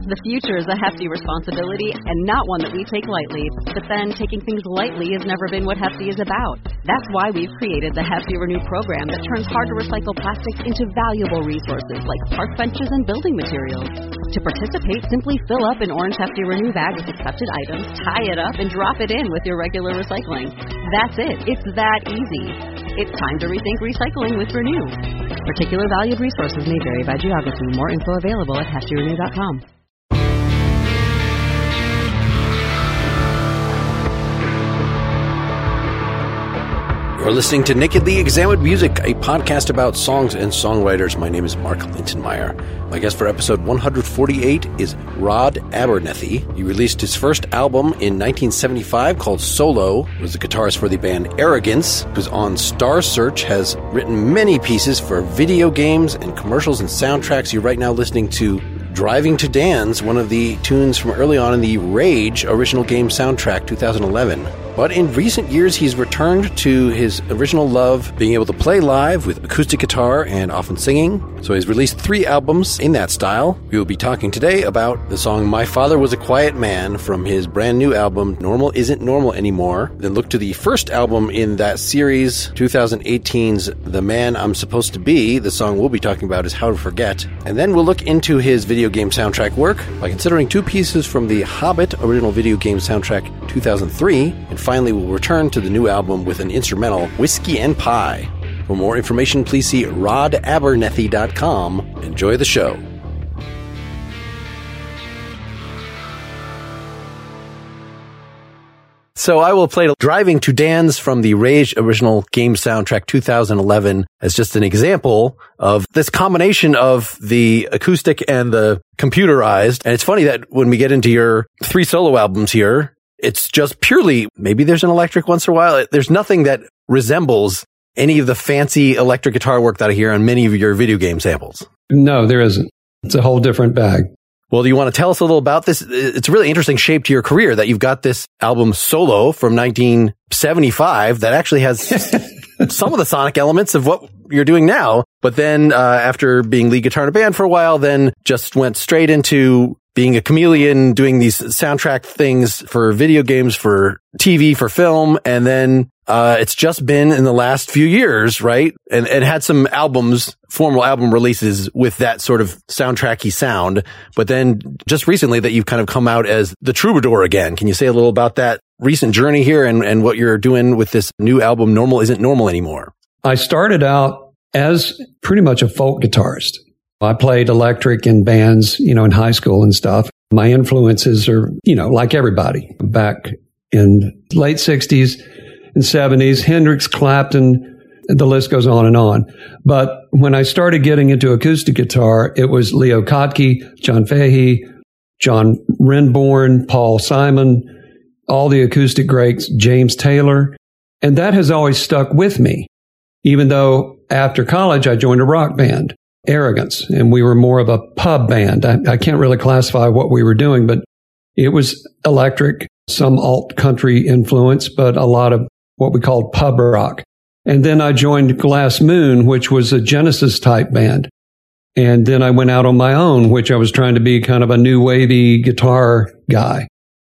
The future is a hefty responsibility and not one that we take lightly. But then taking things lightly has never been what Hefty is about. That's why we've created the Hefty Renew program that turns hard-to-recycle plastics into valuable resources like park benches and building materials. To participate, simply fill up an orange Hefty Renew bag with accepted items, tie it up, and drop it in with your regular recycling. That's it. It's that easy. It's time to rethink recycling with Renew. Particular valued resources may vary by geography. More info available at heftyrenew.com. You're listening to Nakedly Examined Music, a podcast about songs and songwriters. My name is Mark Lintonmeyer. My guest for episode 148 is Rod Abernethy. He released his first album in 1975 called Solo. He was the guitarist for the band Arrogance, who's on Star Search, has written many pieces for video games and commercials and soundtracks. You're right now listening to Driving to Dance, one of the tunes from early on in the Rage original game soundtrack, 2011. But in recent years, he's returned to his original love, being able to play live with acoustic guitar and often singing. So he's released 3 albums in that style. We will be talking today about the song My Father Was a Quiet Man from his brand new album, Normal Isn't Normal Anymore. Then look to the first album in that series, 2018's The Man I'm Supposed to Be. The song we'll be talking about is How to Forget. And then we'll look into his video game soundtrack work by considering 2 pieces from the Hobbit original video game soundtrack 2003. And finally, we'll return to the new album with an instrumental, Whiskey and Pie. For more information, please see rodabernethy.com. Enjoy the show. So I will play Driving to Dance from the Rage original game soundtrack 2011 as just an example of this combination of the acoustic and the computerized. And it's funny that when we get into your 3 solo albums here, it's just purely, maybe there's an electric once in a while. There's nothing that resembles any of the fancy electric guitar work that I hear on many of your video game samples. No, there isn't. It's a whole different bag. Well, do you want to tell us a little about this? It's a really interesting shape to your career that you've got this album Solo from 1975 that actually has some of the sonic elements of what you're doing now. But then after being lead guitar in a band for a while, then just went straight into being a chameleon, doing these soundtrack things for video games, for TV, for film. And then it's just been in the last few years, right? And had some albums, formal album releases with that sort of soundtracky sound. But then just recently that you've kind of come out as the troubadour again. Can you say a little about that recent journey here and what you're doing with this new album, Normal Isn't Normal Anymore? I started out as pretty much a folk guitarist. I played electric in bands, in high school and stuff. My influences are, like everybody back in late 60s and 70s, Hendrix, Clapton, the list goes on and on. But when I started getting into acoustic guitar, it was Leo Kottke, John Fahey, John Renbourn, Paul Simon, all the acoustic greats, James Taylor. And that has always stuck with me, even though after college I joined a rock band, Arrogance, and we were more of a pub band. I can't really classify what we were doing, but it was electric, some alt country influence, but a lot of what we called pub rock. And then I joined Glass Moon, which was a Genesis type band. And then I went out on my own, which I was trying to be kind of a new wavy guitar guy.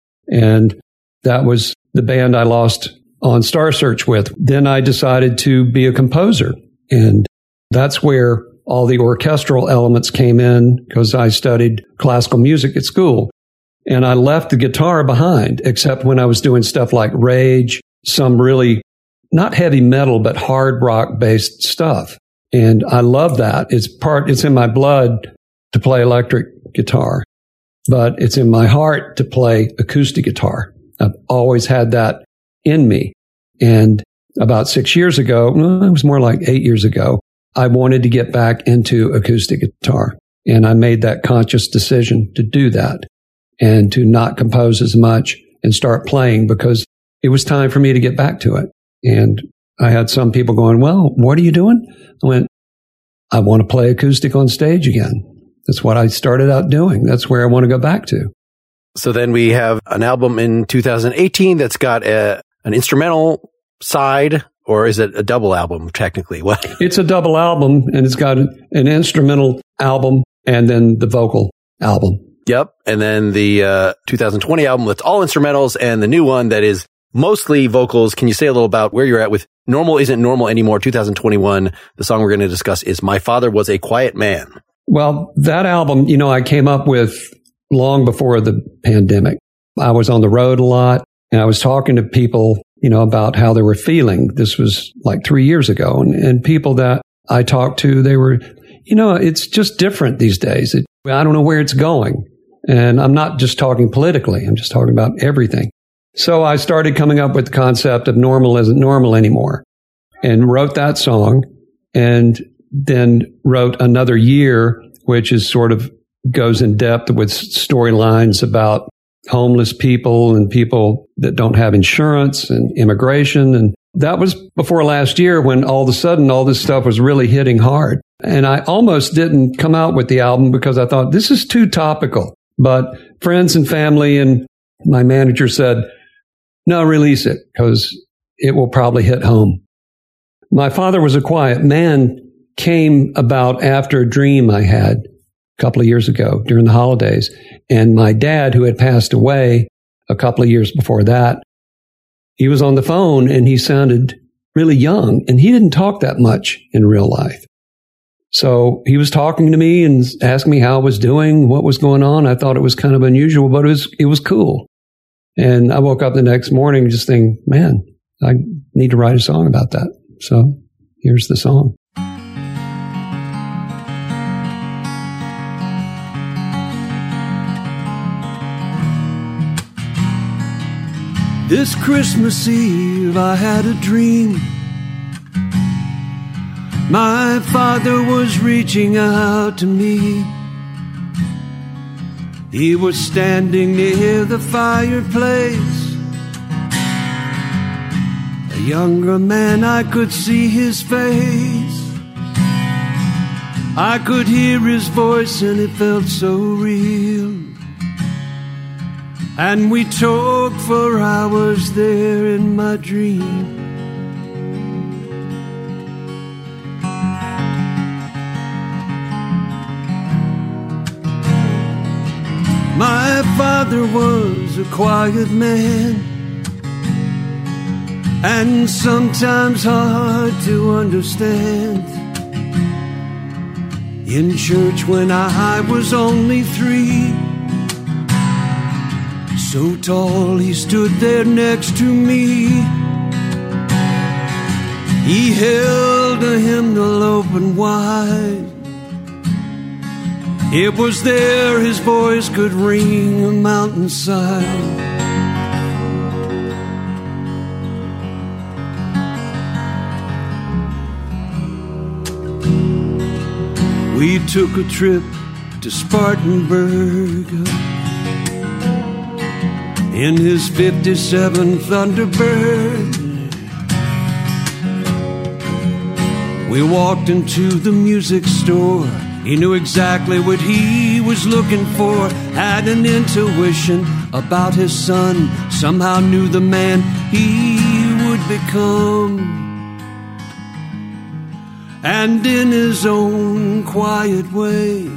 And that was the band I lost on Star Search with. Then I decided to be a composer. And that's where all the orchestral elements came in because I studied classical music at school. And I left the guitar behind, except when I was doing stuff like Rage, some really not heavy metal, but hard rock based stuff. And I love that. It's in my blood to play electric guitar, but it's in my heart to play acoustic guitar. I've always had that in me. And about 6 years ago, it was more like 8 years ago, I wanted to get back into acoustic guitar. And I made that conscious decision to do that and to not compose as much and start playing because it was time for me to get back to it. And I had some people going, well, what are you doing? I went, I want to play acoustic on stage again. That's what I started out doing. That's where I want to go back to. So then we have an album in 2018 that's got an instrumental side, or is it a double album technically? What? It's a double album, and it's got an instrumental album and then the vocal album. Yep. And then the 2020 album that's all instrumentals, and the new one that is mostly vocals. Can you say a little about where you're at with Normal Isn't Normal Anymore 2021? The song we're going to discuss is My Father Was a Quiet Man. Well, that album, I came up with long before the pandemic. I was on the road a lot, and I was talking to people, about how they were feeling. This was like 3 years ago. And people that I talked to, they were, it's just different these days. I don't know where it's going. And I'm not just talking politically. I'm just talking about everything. So I started coming up with the concept of Normal Isn't Normal Anymore, and wrote that song, and then wrote Another Year, which is sort of goes in depth with storylines about homeless people and people that don't have insurance and immigration. And that was before last year, when all of a sudden all this stuff was really hitting hard. And I almost didn't come out with the album because I thought this is too topical. But friends and family and my manager said, no, release it because it will probably hit home. My Father Was a Quiet Man came about after a dream I had a couple of years ago during the holidays. And my dad, who had passed away a couple of years before that, he was on the phone and he sounded really young, and he didn't talk that much in real life. So he was talking to me and asking me how I was doing, what was going on. I thought it was kind of unusual, but it was cool. And I woke up the next morning just thinking, man, I need to write a song about that. So here's the song. This Christmas Eve I had a dream. My father was reaching out to me. He was standing near the fireplace. A younger man, I could see his face. I could hear his voice and it felt so real. And we talked for hours there in my dream. My father was a quiet man, and sometimes hard to understand. In church when I was only 3, so tall he stood there next to me. He held a hymnal open wide. It was there his voice could ring a mountainside. We took a trip to Spartanburg in his 57 Thunderbird. We walked into the music store. He knew exactly what he was looking for. Had an intuition about his son. Somehow knew the man he would become. And in his own quiet way,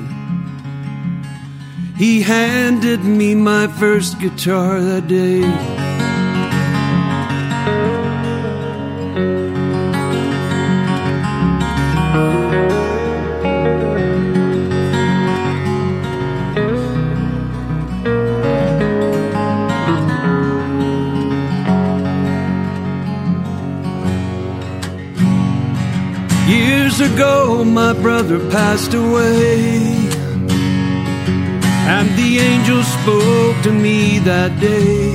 he handed me my first guitar that day. Years ago, my brother passed away, and the angel spoke to me that day.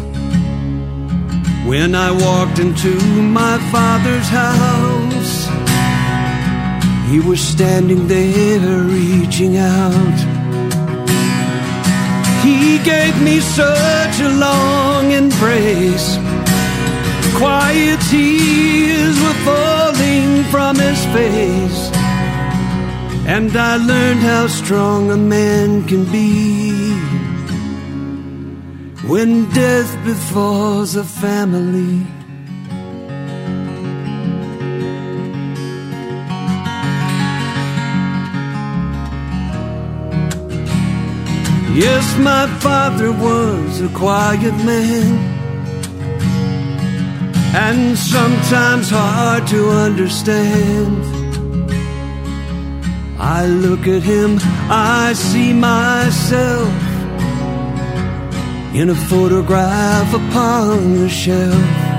When I walked into my father's house, he was standing there reaching out. He gave me such a long embrace. Quiet tears were falling from his face, and I learned how strong a man can be when death befalls a family. Yes, my father was a quiet man, and sometimes hard to understand. I look at him, I see myself in a photograph upon the shelf.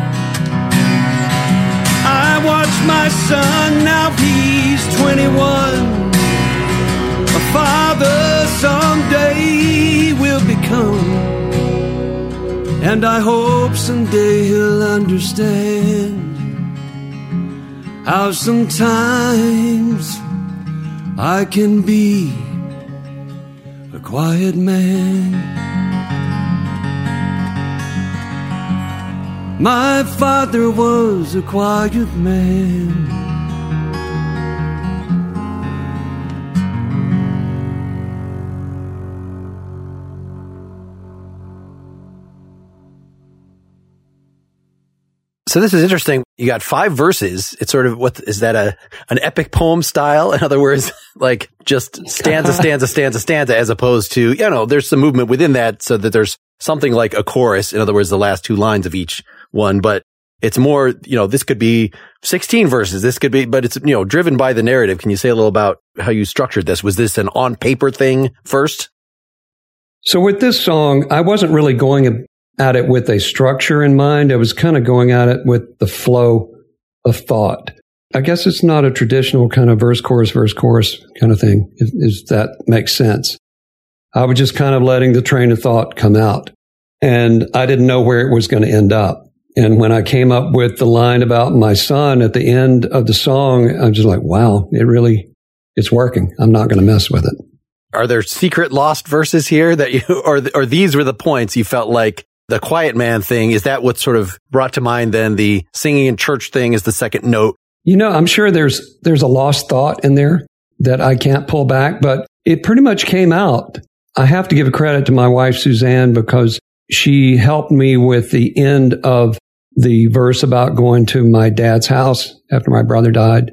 I watch my son, now he's 21. A father someday will become, and I hope someday he'll understand how sometimes I can be a quiet man. My father was a quiet man. So this is interesting. You got 5 verses. It's sort of, what is that, an epic poem style? In other words, like just stanza, stanza, stanza, stanza, as opposed to, there's some movement within that so that there's something like a chorus. In other words, the last 2 lines of each one, but it's more, this could be 16 verses. This could be, but it's, driven by the narrative. Can you say a little about how you structured this? Was this an on paper thing first? So with this song, I wasn't really going at it with a structure in mind. I was kind of going at it with the flow of thought. I guess it's not a traditional kind of verse, chorus kind of thing, if that makes sense. I was just kind of letting the train of thought come out, and I didn't know where it was going to end up. And when I came up with the line about my son at the end of the song, I'm just like, wow, it's working. I'm not going to mess with it. Are there secret lost verses here that you, or these were the points you felt like the quiet man thing? Is that what sort of brought to mind then the singing in church thing is the second note? I'm sure there's a lost thought in there that I can't pull back, but it pretty much came out. I have to give a credit to my wife, Suzanne, because she helped me with the end of the verse about going to my dad's house after my brother died.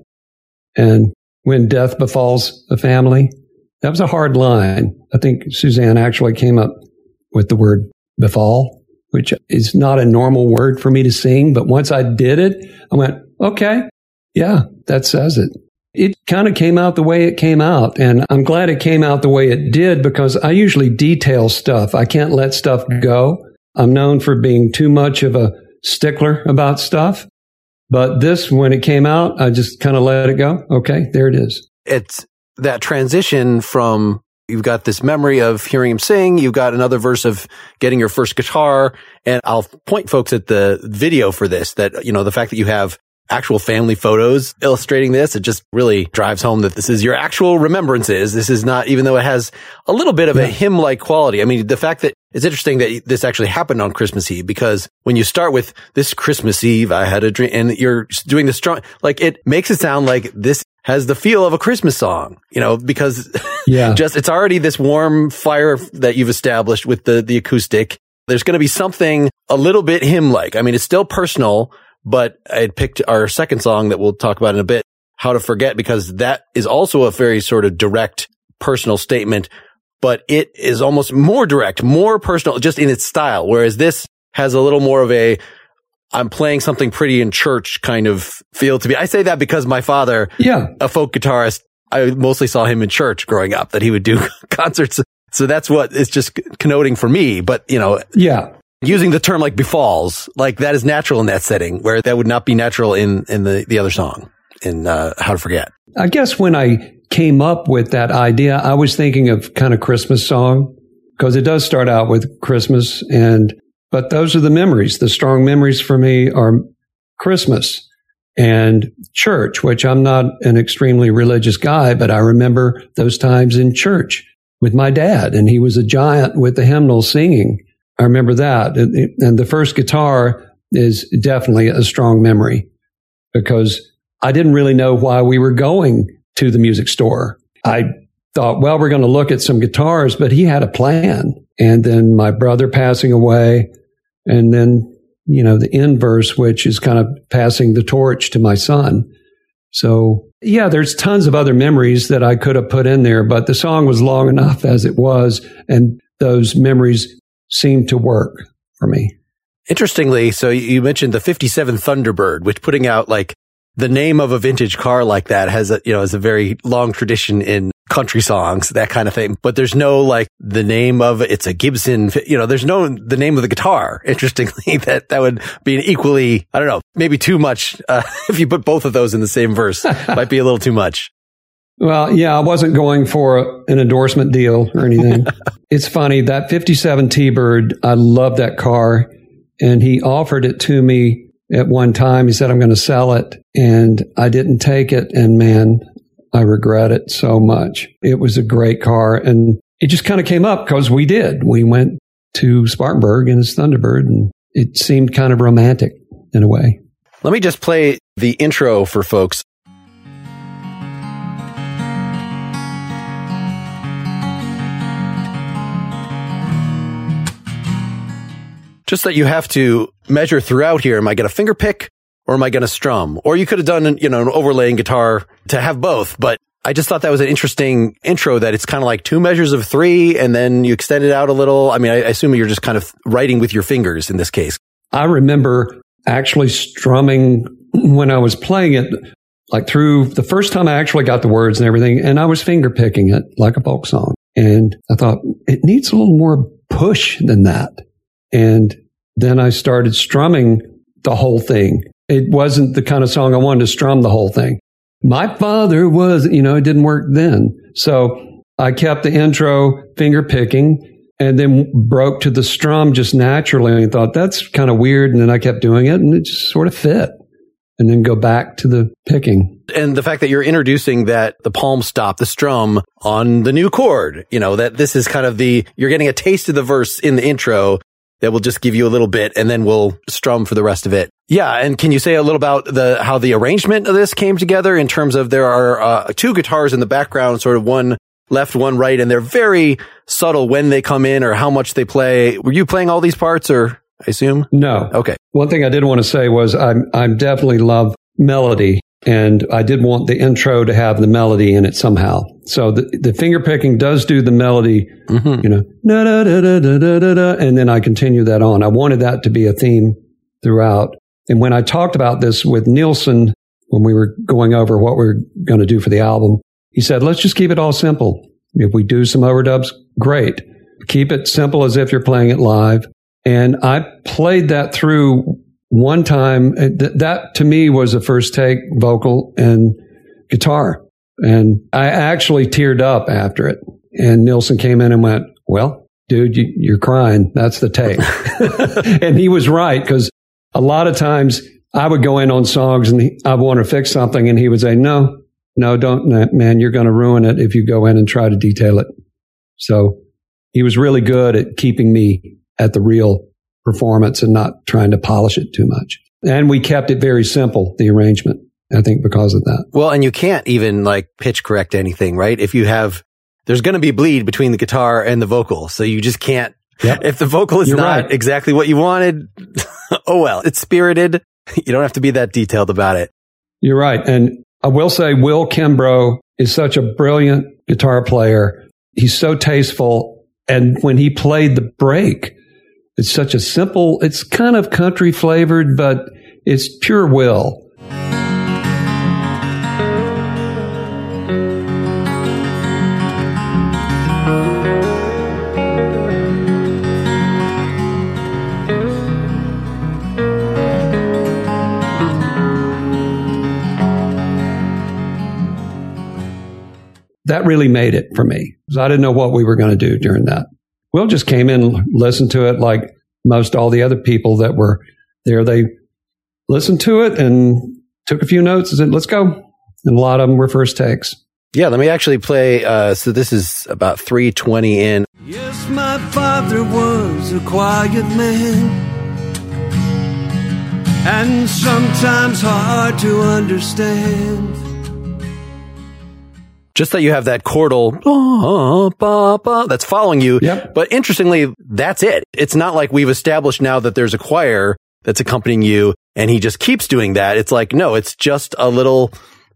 And when death befalls a family, that was a hard line. I think Suzanne actually came up with the word befall, which is not a normal word for me to sing. But once I did it, I went, okay, yeah, that says it. It kind of came out the way it came out. And I'm glad it came out the way it did, because I usually detail stuff. I can't let stuff go. I'm known for being too much of a stickler about stuff. But this, when it came out, I just kind of let it go. Okay, there it is. It's that transition from, you've got this memory of hearing him sing, you've got another verse of getting your first guitar, and I'll point folks at the video for this, that, the fact that you have actual family photos illustrating this, it just really drives home that this is your actual remembrances. This is not, even though it has a little bit of a hymn-like quality. I mean, the fact that it's interesting that this actually happened on Christmas Eve, because when you start with this Christmas Eve, I had a dream, and you're doing the strong, like, it makes it sound like this has the feel of a Christmas song, because it's already this warm fire that you've established with the acoustic. There's going to be something a little bit hymn-like. I mean, it's still personal, but I had picked our second song that we'll talk about in a bit, How to Forget, because that is also a very sort of direct personal statement, but it is almost more direct, more personal, just in its style. Whereas this has a little more of a, I'm playing something pretty in church kind of feel to me. I say that because my father, a folk guitarist, I mostly saw him in church growing up, that he would do concerts. So that's what it's just connoting for me. But, using the term like befalls, like that is natural in that setting, where that would not be natural in the other song, in How to Forget. I guess when I came up with that idea, I was thinking of kind of Christmas song, because it does start out with Christmas, but those are the memories. The strong memories for me are Christmas and church, which I'm not an extremely religious guy, but I remember those times in church with my dad, and he was a giant with the hymnal singing. I remember that. And the first guitar is definitely a strong memory, because I didn't really know why we were going to the music store. I thought, well, we're going to look at some guitars, but he had a plan. And then my brother passing away, and then, the end verse, which is kind of passing the torch to my son. So, there's tons of other memories that I could have put in there, but the song was long enough as it was. And those memories seem to work for me. Interestingly, so you mentioned the 57 Thunderbird, which putting out like the name of a vintage car like that has is a very long tradition in country songs, that kind of thing. But there's no like the name of it's a Gibson, there's no the name of the guitar. Interestingly, that would be an equally, I don't know, maybe too much. If you put both of those in the same verse, might be a little too much. Well, yeah, I wasn't going for an endorsement deal or anything. It's funny, that 57 T-Bird, I love that car. And he offered it to me at one time. He said, I'm going to sell it. And I didn't take it. And man, I regret it so much. It was a great car. And it just kind of came up because we did. We went to Spartanburg in his Thunderbird, and it seemed kind of romantic in a way. Let me just play the intro for folks. Just that you have to measure throughout here. Am I going to finger pick or am I going to strum? Or you could have done, an overlaying guitar to have both. But I just thought that was an interesting intro, that it's kind of like 2 measures of 3 and then you extend it out a little. I mean, I assume you're just kind of writing with your fingers in this case. I remember actually strumming when I was playing it, like through the first time I actually got the words and everything, and I was finger picking it like a folk song. And I thought it needs a little more push than that. And then I started strumming the whole thing. It wasn't the kind of song I wanted to strum the whole thing. My father was, it didn't work then. So I kept the intro finger picking and then broke to the strum just naturally. And I thought that's kind of weird. And then I kept doing it and it just sort of fit. And then go back to the picking. And the fact that you're introducing the palm stop, the strum on the new chord, that this is kind of you're getting a taste of the verse in the intro that will just give you a little bit and then we'll strum for the rest of it. Yeah. And can you say a little about how the arrangement of this came together in terms of there are 2 guitars in the background, sort of one left, one right, and they're very subtle when they come in or how much they play. Were you playing all these parts or I assume? No. Okay. One thing I did want to say was I definitely love melody, and I did want the intro to have the melody in it somehow. So the finger picking does do the melody, da, da, da, da, da, da, da, and then I continue that on. I wanted that to be a theme throughout. And when I talked about this with Nielsen, when we were going over what we're going to do for the album, he said, let's just keep it all simple. If we do some overdubs, great. Keep it simple as if you're playing it live. And I played that through one time. That to me was a first take vocal and guitar. And I actually teared up after it. And Nielsen came in and went, well, dude, you're crying. That's the take. And he was right, because a lot of times I would go in on songs and I want to fix something. And he would say, no, don't, man, you're going to ruin it if you go in and try to detail it. So he was really good at keeping me at the real performance and not trying to polish it too much. And we kept it very simple, the arrangement, I think, because of that. Well, and you can't even like pitch correct anything, right? If you there's going to be bleed between the guitar and the vocal. So you just can't, if the vocal is not exactly what you wanted, oh well, it's spirited. You don't have to be that detailed about it. You're right. And I will say Will Kimbrough is such a brilliant guitar player. He's so tasteful. And when he played the break, it's such a simple, it's kind of country flavored, but it's pure Will. That really made it for me, because I didn't know what we were going to do during that. Will just came in, listened to it like most all the other people that were there. They listened to it and took a few notes and said, let's go. And a lot of them were first takes. Yeah, let me actually play. So this is about 3:20 in. Yes, my father was a quiet man, and sometimes hard to understand. Just that you have that chordal that's following you. Yep. But interestingly, that's it. It's not like we've established now that there's a choir that's accompanying you and he just keeps doing that. It's like, no, it's just a little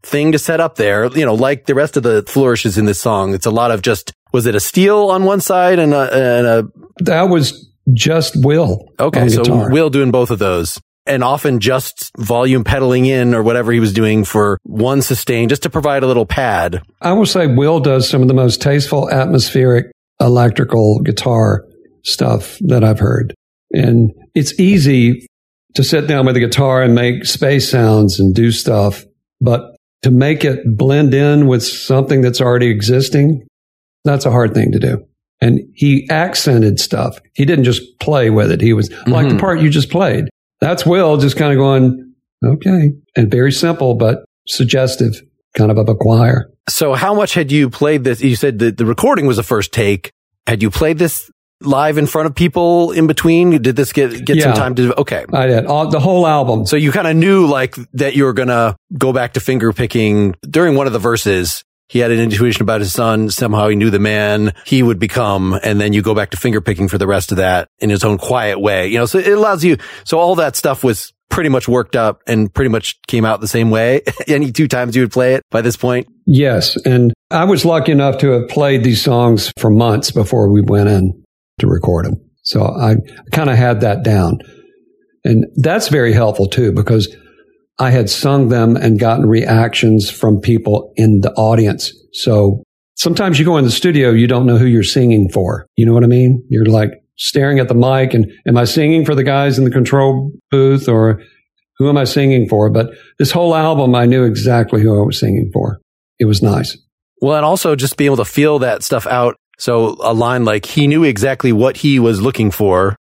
thing to set up there, like the rest of the flourishes in this song. It's a lot of just, was it a steel on one side and a That was just Will. Okay, so Will doing both of those. And often just volume pedaling in or whatever he was doing for one sustain, just to provide a little pad. I will say Will does some of the most tasteful, atmospheric, electrical guitar stuff that I've heard. And it's easy to sit down with a guitar and make space sounds and do stuff, but to make it blend in with something that's already existing, that's a hard thing to do. And he accented stuff. He didn't just play with it. He was like the part you just played. That's Will just kind of going, okay. And very simple, but suggestive, kind of a choir. So how much had you played this? You said that the recording was the first take. Had you played this live in front of people in between? Did this get some time to do? Okay. I did. The whole album. So you kind of knew like that you were going to go back to finger picking during one of the verses. He had an intuition about his son. Somehow he knew the man he would become. And then you go back to finger picking for the rest of that in his own quiet way. So it allows you. So all that stuff was pretty much worked up and pretty much came out the same way. Any 2 times you would play it by this point? Yes. And I was lucky enough to have played these songs for months before we went in to record them. So I kind of had that down. And that's very helpful too, because I had sung them and gotten reactions from people in the audience. So sometimes you go in the studio, you don't know who you're singing for. You know what I mean? You're like staring at the mic and am I singing for the guys in the control booth or who am I singing for? But this whole album, I knew exactly who I was singing for. It was nice. Well, and also just be able to feel that stuff out. So a line like he knew exactly what he was looking for.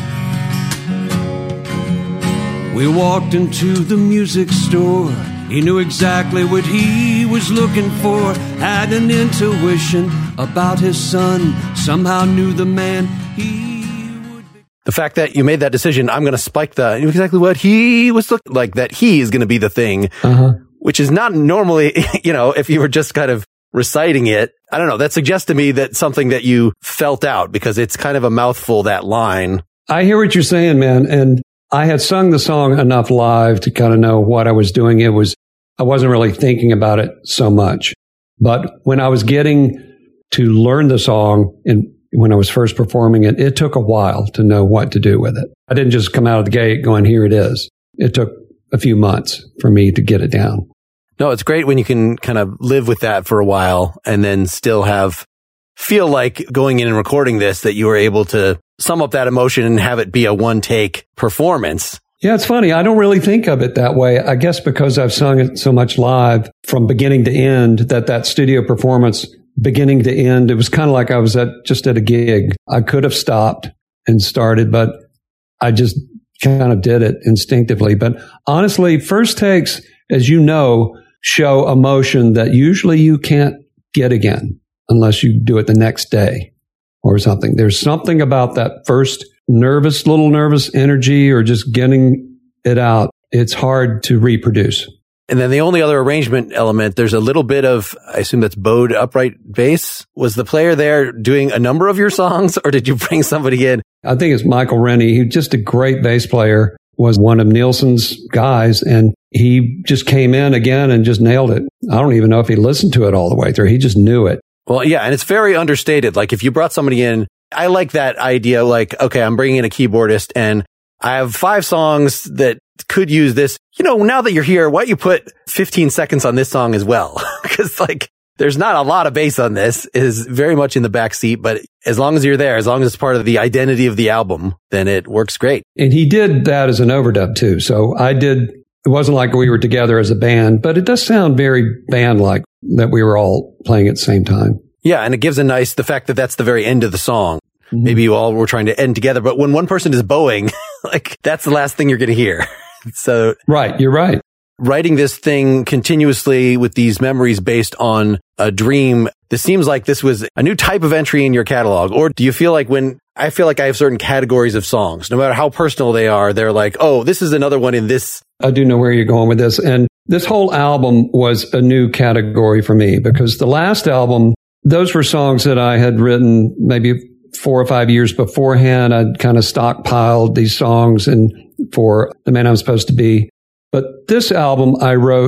We walked into the music store. He knew exactly what he was looking for. Had an intuition about his son. Somehow knew the man he would be. The fact that you made that decision, I'm going to spike that. Knew exactly what he was looking like, that he is going to be the thing, which is not normally, if you were just kind of reciting it. I don't know. That suggests to me that something that you felt out because it's kind of a mouthful, that line. I hear what you're saying, man. And I had sung the song enough live to kind of know what I was doing. I wasn't really thinking about it so much. But when I was getting to learn the song and when I was first performing it, it took a while to know what to do with it. I didn't just come out of the gate going, here it is. It took a few months for me to get it down. No, it's great when you can kind of live with that for a while and then still feel like going in and recording this, that you were able to sum up that emotion and have it be a one-take performance. Yeah, it's funny. I don't really think of it that way. I guess because I've sung it so much live from beginning to end, that studio performance, beginning to end, it was kind of like I was just at a gig. I could have stopped and started, but I just kind of did it instinctively. But honestly, first takes, as you know, show emotion that usually you can't get again unless you do it the next day or something. There's something about that first little nervous energy or just getting it out. It's hard to reproduce. And then the only other arrangement element, there's a little bit of, I assume that's bowed upright bass. Was the player there doing a number of your songs or did you bring somebody in? I think it's Michael Rennie. He's just a great bass player, was one of Nielsen's guys, and he just came in again and just nailed it. I don't even know if he listened to it all the way through. He just knew it. Well, yeah, and it's very understated. Like if you brought somebody in, I like that idea. Like, okay, I'm bringing in a keyboardist and I have 5 songs that could use this. Now that you're here, why don't you put 15 seconds on this song as well? Because there's not a lot of bass on this. It is very much in the back seat, but as long as you're there, as long as it's part of the identity of the album, then it works great. And he did that as an overdub too. So it wasn't like we were together as a band, but it does sound very band-like that we were all playing at the same time. Yeah, and it gives the fact that that's the very end of the song. Mm-hmm. Maybe you all were trying to end together, but when one person is bowing, that's the last thing you're going to hear. So right, you're right. Writing this thing continuously with these memories based on a dream, this seems like this was a new type of entry in your catalog. Or do you feel like I feel like I have certain categories of songs, no matter how personal they are, they're like, oh, this is another one in this. I do know where you're going with this. And this whole album was a new category for me because the last album, those were songs that I had written maybe 4 or 5 years beforehand. I'd kind of stockpiled these songs and for The Man I'm Supposed to Be. But this album I wrote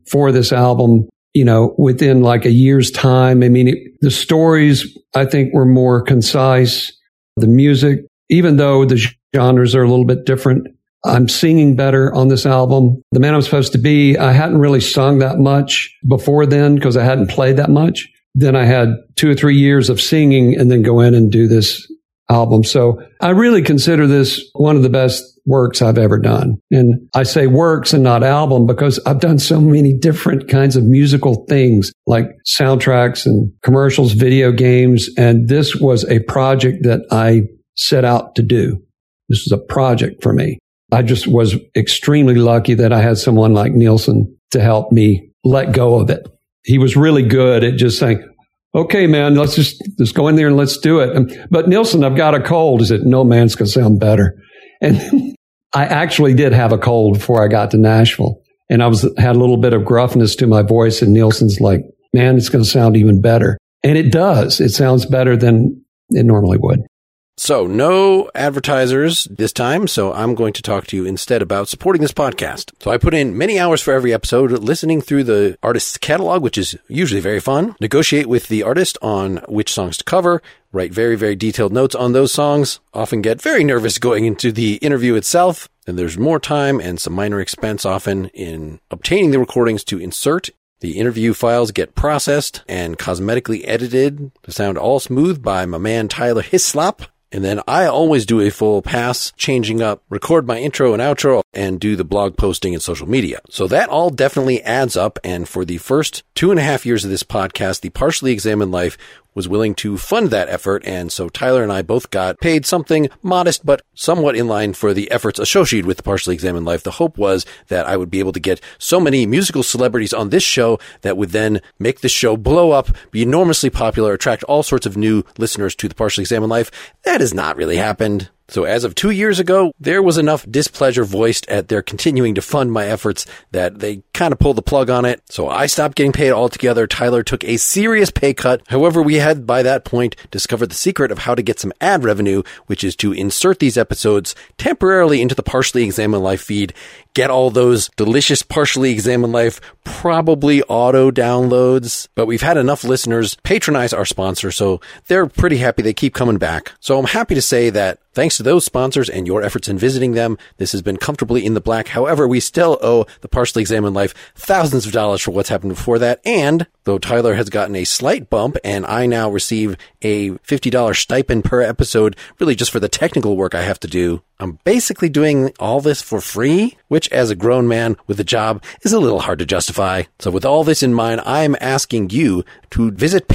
for this album, within like a year's time. I mean, the stories, I think, were more concise. The music, even though the genres are a little bit different, I'm singing better on this album. The Man I'm Supposed to Be, I hadn't really sung that much before then because I hadn't played that much. Then I had 2 or 3 years of singing and then go in and do this album. So I really consider this one of the best works I've ever done. And I say works and not album because I've done so many different kinds of musical things like soundtracks and commercials, video games. And this was a project that I set out to do. This was a project for me. I just was extremely lucky that I had someone like Nielsen to help me let go of it. He was really good at just saying, okay, man, let's go in there and let's do it. But Nielsen, I've got a cold. He said, no, man, it's going to sound better. And I actually did have a cold before I got to Nashville. And had a little bit of gruffness to my voice. And Nielsen's like, man, it's going to sound even better. And it does. It sounds better than it normally would. So no advertisers this time, so I'm going to talk to you instead about supporting this podcast. So I put in many hours for every episode listening through the artist's catalog, which is usually very fun, negotiate with the artist on which songs to cover, write very, very detailed notes on those songs, often get very nervous going into the interview itself, and there's more time and some minor expense often in obtaining the recordings to insert. The interview files get processed and cosmetically edited to sound all smooth by my man Tyler Hislop. And then I always do a full pass, changing up, record my intro and outro, and do the blog posting and social media. So that all definitely adds up. And for the first 2.5 years of this podcast, the Partially Examined Life was willing to fund that effort. And so Tyler and I both got paid something modest, but somewhat in line for the efforts associated with the Partially Examined Life. The hope was that I would be able to get so many musical celebrities on this show that would then make the show blow up, be enormously popular, attract all sorts of new listeners to the Partially Examined Life. That has not really happened. So as of 2 years ago, there was enough displeasure voiced at their continuing to fund my efforts that they kind of pulled the plug on it. So I stopped getting paid altogether. Tyler took a serious pay cut. However, we had by that point discovered the secret of how to get some ad revenue, which is to insert these episodes temporarily into the Partially Examined Life feed, get all those delicious Partially Examined Life, probably auto downloads. But we've had enough listeners patronize our sponsor, so they're pretty happy. They keep coming back. So I'm happy to say that thanks to those sponsors and your efforts in visiting them, this has been comfortably in the black. However, we still owe the Partially Examined Life thousands of dollars for what's happened before that. And though Tyler has gotten a slight bump and I now receive a $50 stipend per episode, really just for the technical work I have to do, I'm basically doing all this for free, which as a grown man with a job is a little hard to justify. So with all this in mind, I'm asking you to visit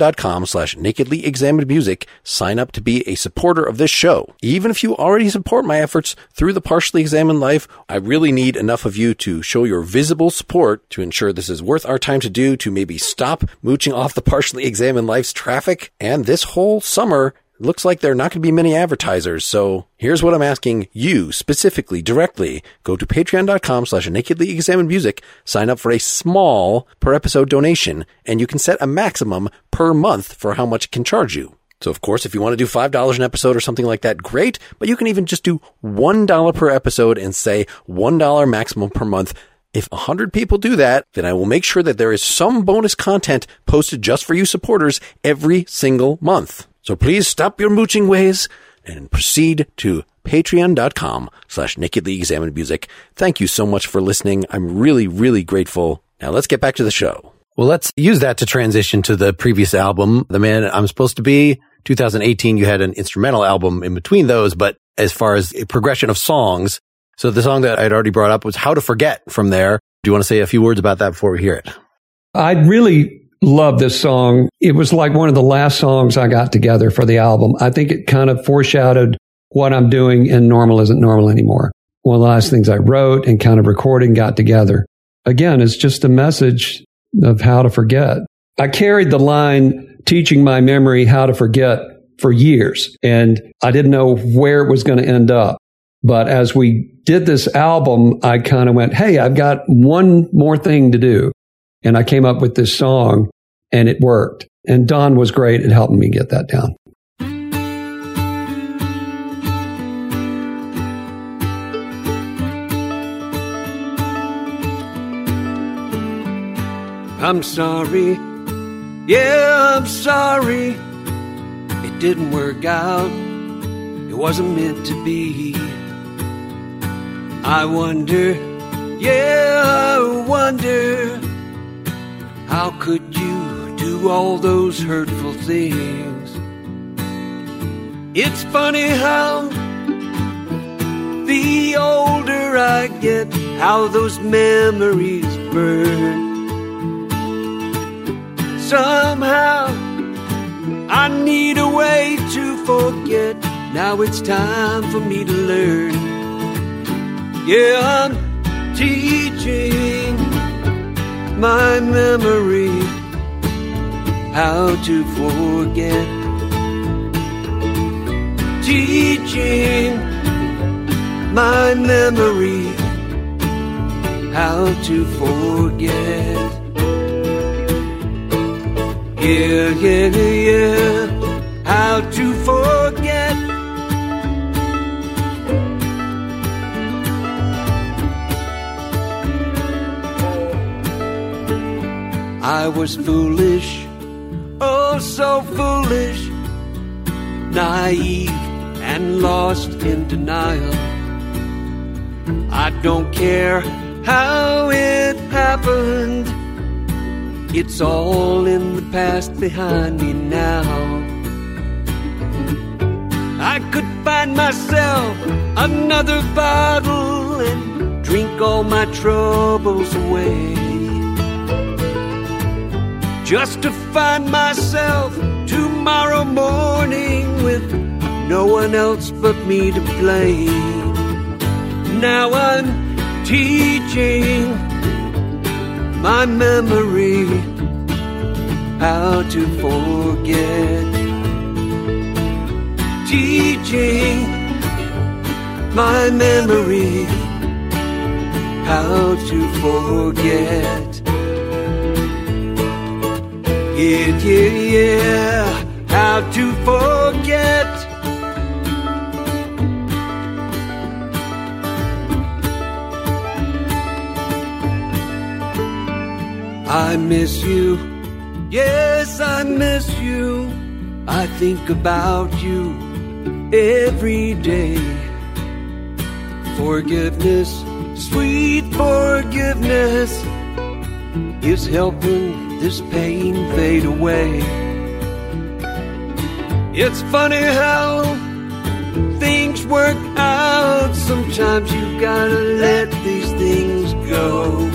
patreon.com/nakedlyexaminedmusic, sign up to be a supporter of this show. Even if you already support my efforts through the Partially Examined Life, I really need enough of you to show your visible support to ensure this is worth our time to do, to maybe stop mooching off the Partially Examined Life's traffic. And this whole summer, looks like there are not going to be many advertisers. So here's what I'm asking you specifically, directly. Go to patreon.com/nakedlyexaminedmusic, sign up for a small per episode donation, and you can set a maximum per month for how much it can charge you. So of course, if you want to do $5 an episode or something like that, great. But you can even just do $1 per episode and say $1 maximum per month. If 100 people do that, then I will make sure that there is some bonus content posted just for you supporters every single month. So please stop your mooching ways and proceed to patreon.com/nakedlyexaminedmusic. Thank you so much for listening. I'm really, really grateful. Now let's get back to the show. Well, let's use that to transition to the previous album, The Man I'm Supposed to Be. 2018, you had an instrumental album in between those, but as far as a progression of songs, so the song that I'd already brought up was How to Forget from there. Do you want to say a few words about that before we hear it? I really love this song. It was like one of the last songs I got together for the album. I think it kind of foreshadowed what I'm doing in Normal Isn't Normal Anymore. One of the last things I wrote and kind of recorded and got together. Again, it's just a message of how to forget. I carried the line, teaching my memory how to forget, for years, and I didn't know where it was going to end up. But as we did this album, I kind of went, hey, I've got one more thing to do. And I came up with this song, and it worked. And Don was great at helping me get that down. I'm sorry, yeah, I'm sorry. It didn't work out, it wasn't meant to be. I wonder, yeah, I wonder, how could you do all those hurtful things? It's funny how the older I get, how those memories burn. Somehow I need a way to forget. Now it's time for me to learn. Yeah, I'm teaching my memory how to forget. Teaching my memory how to forget. Yeah, yeah, yeah, how to forget. I was foolish, oh so foolish, naive and lost in denial. I don't care how it happened, it's all in the past behind me now. I could find myself another bottle and drink all my troubles away, just to find myself tomorrow morning with no one else but me to blame. Now I'm teaching my memory how to forget. Teaching my memory how to forget. Yeah, yeah, yeah, how to forget. I miss you, yes, I miss you. I think about you every day. Forgiveness, sweet forgiveness, is helping this pain fade away. It's funny how things work out. Sometimes you gotta let these things go.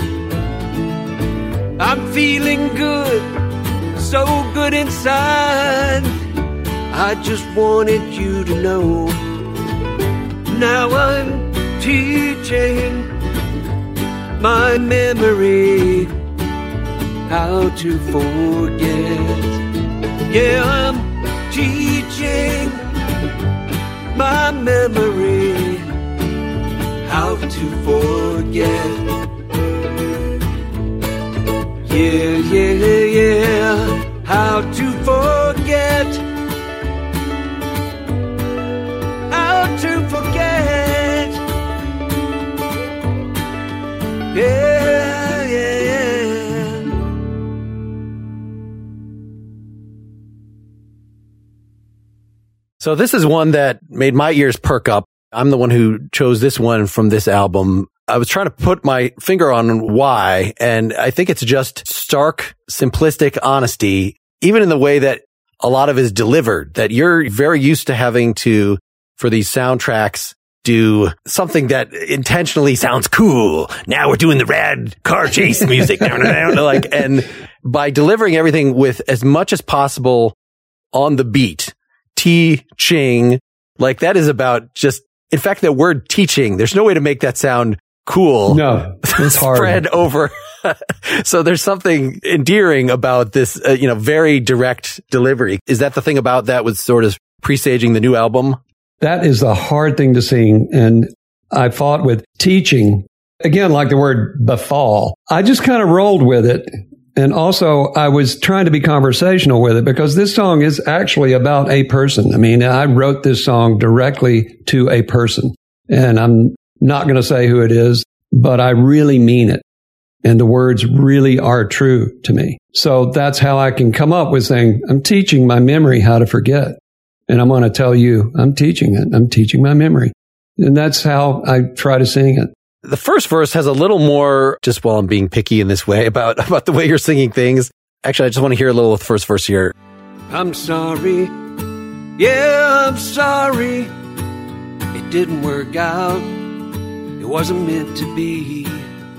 I'm feeling good, so good inside. I just wanted you to know. Now I'm teaching my memory how to forget. Yeah, I'm teaching my memory how to forget. Yeah, yeah, yeah, how to forget. How to forget. Yeah, yeah. So this is one that made my ears perk up. I'm the one who chose this one from this album. I was trying to put my finger on why, and I think it's just stark, simplistic honesty, even in the way that a lot of it is delivered, that you're very used to having to, for these soundtracks, do something that intentionally sounds cool. Now we're doing the rad car chase music. Like, and by delivering everything with as much as possible on the beat, teaching, like that is about just, in fact, the word teaching, there's no way to make that sound cool. No, it's hard. Spread over. So there's something endearing about this, very direct delivery. Is that the thing about that was sort of presaging the new album? That is the hard thing to sing. And I fought with teaching. Again, like the word befall. I just kind of rolled with it. And also I was trying to be conversational with it because this song is actually about a person. I mean, I wrote this song directly to a person, and I'm not going to say who it is, but I really mean it. And the words really are true to me. So that's how I can come up with saying, I'm teaching my memory how to forget. And I'm going to tell you, I'm teaching it. I'm teaching my memory. And that's how I try to sing it. The first verse has a little more, just while I'm being picky in this way about the way you're singing things. Actually, I just want to hear a little of the first verse here. I'm sorry. Yeah, I'm sorry. It didn't work out. It wasn't meant to be.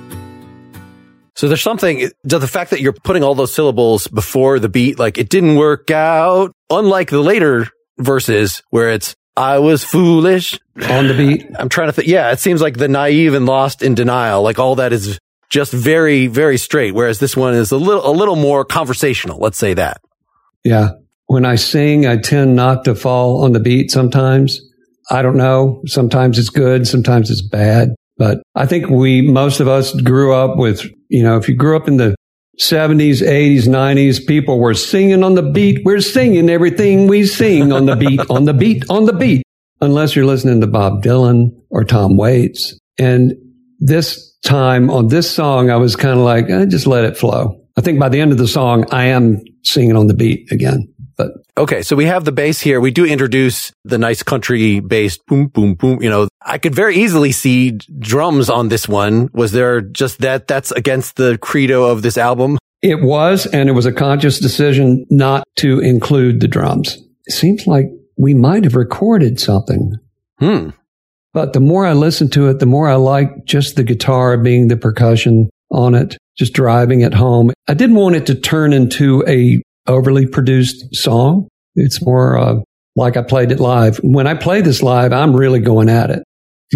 So there's something, the fact that you're putting all those syllables before the beat, like it didn't work out, unlike the later verses where it's, I was foolish. On the beat. I'm trying to think. Yeah, it seems like the naive and lost in denial, like all that is just very, very straight. Whereas this one is a little more conversational. Let's say that. Yeah. When I sing, I tend not to fall on the beat sometimes. I don't know. Sometimes it's good. Sometimes it's bad. But I think most of us grew up with, if you grew up in the 70s, 80s, 90s, people were singing on the beat. We're singing everything we sing on the beat, on the beat, on the beat. Unless you're listening to Bob Dylan or Tom Waits. And this time on this song, I was kind of like, just let it flow. I think by the end of the song, I am singing on the beat again. But okay, so we have the bass here. We do introduce the nice country bass, boom, boom, boom. I could very easily see drums on this one. Was there just that's against the credo of this album? It was, and it was a conscious decision not to include the drums. It seems like we might have recorded something. But the more I listen to it, the more I like just the guitar being the percussion on it, just driving it home. I didn't want it to turn into a overly produced song. It's more like I played it live. When I play this live, I'm really going at it.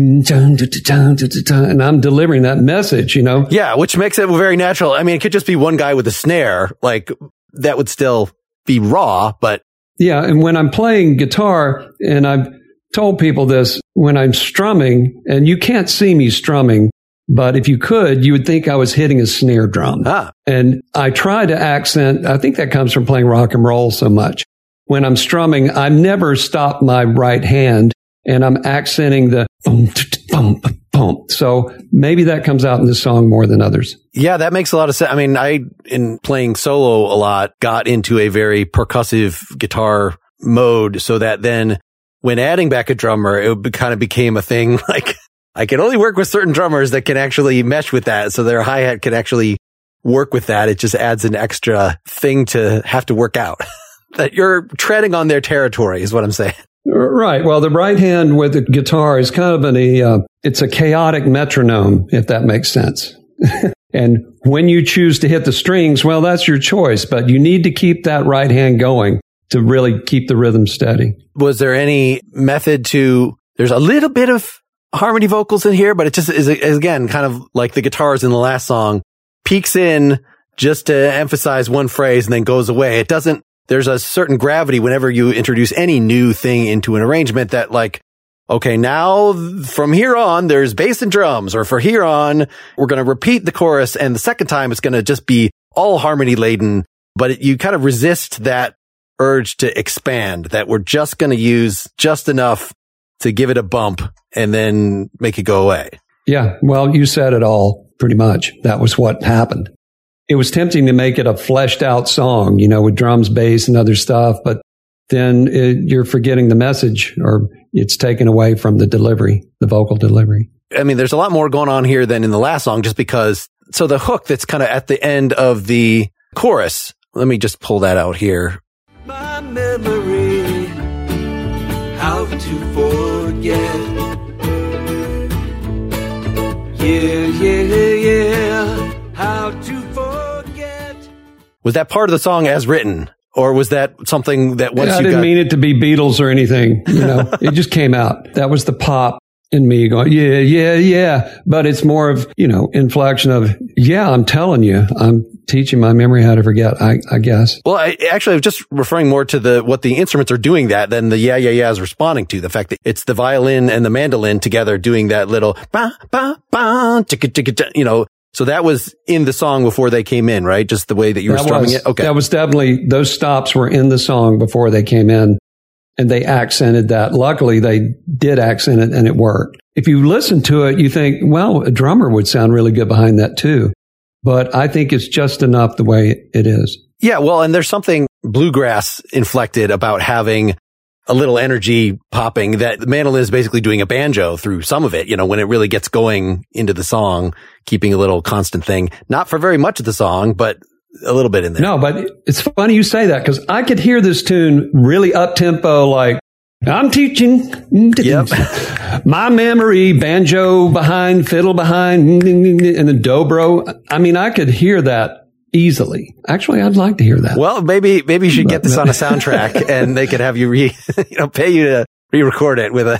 And I'm delivering that message, Yeah, which makes it very natural. I mean, it could just be one guy with a snare. Like, that would still be raw, but... Yeah, and when I'm playing guitar, and I've told people this, when I'm strumming, and you can't see me strumming, but if you could, you would think I was hitting a snare drum. And I try to accent, I think that comes from playing rock and roll so much. When I'm strumming, I never stop my right hand, and I'm accenting the boom, boom, boom. So maybe that comes out in this song more than others. Yeah, that makes a lot of sense. I mean, in playing solo a lot, got into a very percussive guitar mode so that then when adding back a drummer, it kind of became a thing like... I can only work with certain drummers that can actually mesh with that. So their hi-hat can actually work with that. It just adds an extra thing to have to work out. That you're treading on their territory is what I'm saying. Right. Well, the right hand with the guitar is kind of it's a chaotic metronome, if that makes sense. And when you choose to hit the strings, well, that's your choice. But you need to keep that right hand going to really keep the rhythm steady. Was there any method there's a little bit of harmony vocals in here, but it just is again kind of like the guitars in the last song, peaks in just to emphasize one phrase and then goes away. There's a certain gravity whenever you introduce any new thing into an arrangement that like, okay, now from here on there's bass and drums, or for here on we're going to repeat the chorus, and the second time it's going to just be all harmony laden, but you kind of resist that urge to expand, that we're just going to use just enough to give it a bump and then make it go away. Yeah. Well, you said it all pretty much. That was what happened. It was tempting to make it a fleshed out song, with drums, bass, and other stuff, but then you're forgetting the message, or it's taken away from the delivery, the vocal delivery. I mean, there's a lot more going on here than in the last song, just because. So the hook that's kind of at the end of the chorus, let me just pull that out here. My memory, how to forget. Yeah, how to forget. Was that part of the song as written? Or was that something that once I didn't mean it to be Beatles or anything, it just came out. That was the pop in me going, yeah. But it's more of, inflection of, I'm telling you, I'm teaching my memory how to forget, I guess. Well, I was just referring more to what the instruments are doing than the yeah is responding to. The fact that it's the violin and the mandolin together doing that little ba, ba, ba, ticka, So that was in the song before they came in, right? Just the way that you were strumming it? Okay. That was definitely, those stops were in the song before they came in, and they accented that. Luckily, they did accent it, and it worked. If you listen to it, you think, well, a drummer would sound really good behind that too. but I think it's just enough the way it is. Yeah, well, and there's something bluegrass inflected about having a little energy popping that the mandolin is basically doing a banjo through some of it, when it really gets going into the song, keeping a little constant thing. Not for very much of the song, but a little bit in there. No, but it's funny you say that because I could hear this tune really up tempo, like I'm teaching my memory, banjo behind, fiddle behind, and the dobro. I mean, I could hear that easily. Actually, I'd like to hear that. Well, maybe you should get this on a soundtrack and they could have you pay you to re-record it with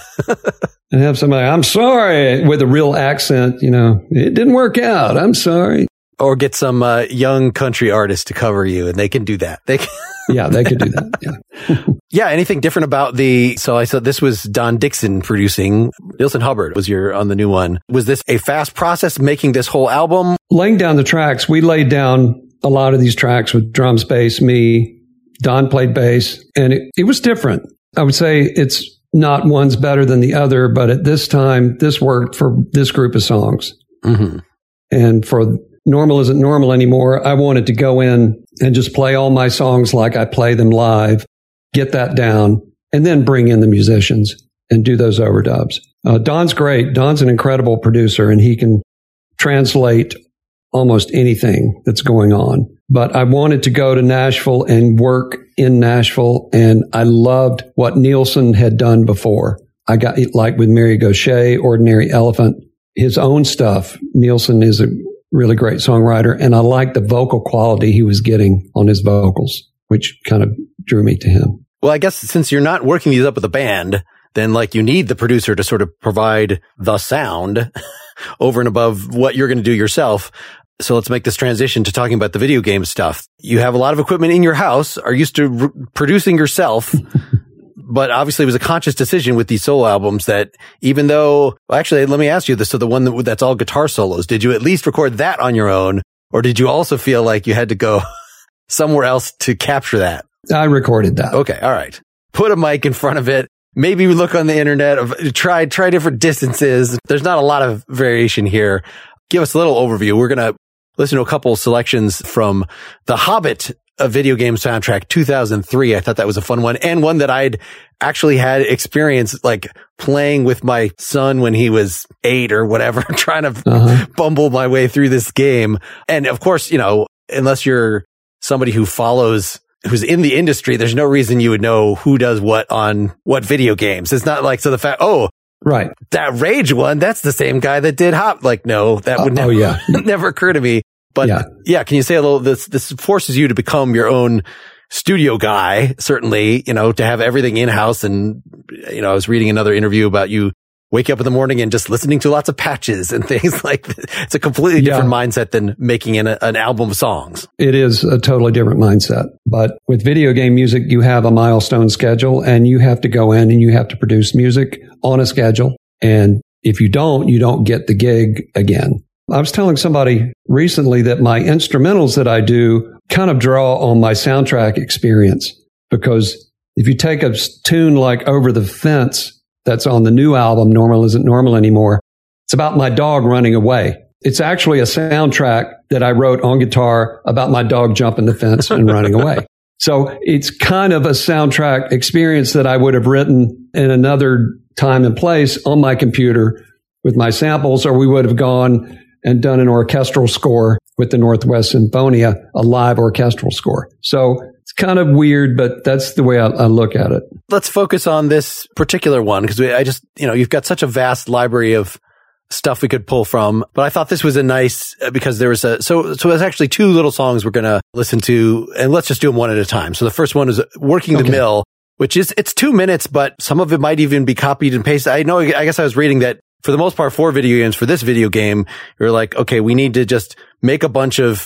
and have somebody, I'm sorry, with a real accent, it didn't work out. I'm sorry. Or get some young country artist to cover you, and they can do that. Yeah, they could do that. Yeah. Yeah. Anything different about so I said this was Don Dixon producing. Neilson Hubbard was on the new one. Was this a fast process making this whole album? Laying down the tracks, we laid down a lot of these tracks with drums, bass, me. Don played bass, and it was different. I would say it's not one's better than the other, but at this time, this worked for this group of songs. Mm-hmm. And for Normal Isn't Normal Anymore, I wanted to go in and just play all my songs like I play them live, get that down, and then bring in the musicians and do those overdubs. Don's great. Don's an incredible producer, and he can translate almost anything that's going on. But I wanted to go to Nashville and work in Nashville, and I loved what Neilson had done before. I got, like with Mary Gauthier, Ordinary Elephant, his own stuff. Neilson is a really great songwriter, and I liked the vocal quality he was getting on his vocals, which kind of drew me to him. Well, I guess since you're not working these up with a band, then you need the producer to sort of provide the sound over and above what you're going to do yourself. So let's make this transition to talking about the video game stuff. You have a lot of equipment in your house, are used to producing yourself. But obviously it was a conscious decision with these solo albums that even though, actually, let me ask you this. So the one that's all guitar solos, did you at least record that on your own? Or did you also feel like you had to go somewhere else to capture that? I recorded that. Okay. All right. Put a mic in front of it. Maybe look on the internet, try different distances. There's not a lot of variation here. Give us a little overview. We're going to listen to a couple selections from The Hobbit, a video game soundtrack, 2003. I thought that was a fun one, and one that I'd actually had experience playing with my son when he was 8 or whatever, trying to bumble my way through this game. And of course, unless you're somebody who's in the industry, there's no reason you would know who does what on what video games. It's not so the fact, right, that Rage one, that's the same guy that did Hop. No, that would never occur to me. But yeah, can you say a little, this forces you to become your own studio guy, certainly, to have everything in-house. And, I was reading another interview about you wake up in the morning and just listening to lots of patches and things like that. It's a completely different mindset than making an album of songs. It is a totally different mindset. But with video game music, you have a milestone schedule, and you have to go in and you have to produce music on a schedule. And if you don't get the gig again. I was telling somebody recently that my instrumentals that I do kind of draw on my soundtrack experience, because if you take a tune like Over the Fence that's on the new album, Normal Isn't Normal Anymore, it's about my dog running away. It's actually a soundtrack that I wrote on guitar about my dog jumping the fence and running away. So it's kind of a soundtrack experience that I would have written in another time and place on my computer with my samples, or we would have gone and done an orchestral score with the Northwest Sinfonia, a live orchestral score. So it's kind of weird, but that's the way I look at it. Let's focus on this particular one, because I just, you've got such a vast library of stuff we could pull from. But I thought this was a nice, because there was so there's actually 2 little songs we're going to listen to, and let's just do them one at a time. So the first one is Working the Mill, which it's 2 minutes, but some of it might even be copied and pasted. I guess I was reading that for the most part, for video games, for this video game, you're like, okay, we need to just make a bunch of